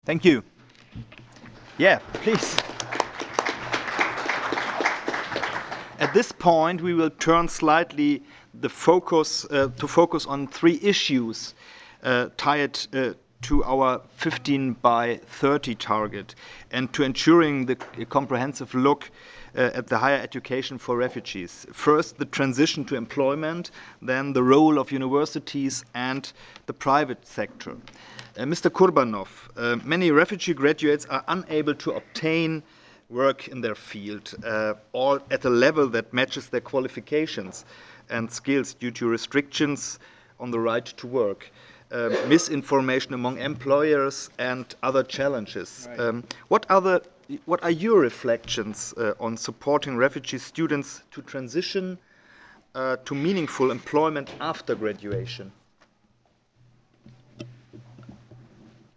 Thank you. Yeah, please. At this point, we will turn slightly the focus to focus on three issues tied to our 15 by 30 target and to ensuring the comprehensive look at the higher education for refugees. First, the transition to employment, then the role of universities and the private sector. Mr. Kurbanov, many refugee graduates are unable to obtain work in their field or at a level that matches their qualifications and skills due to restrictions on the right to work, misinformation among employers and other challenges. Right. What are your reflections on supporting refugee students to transition to meaningful employment after graduation?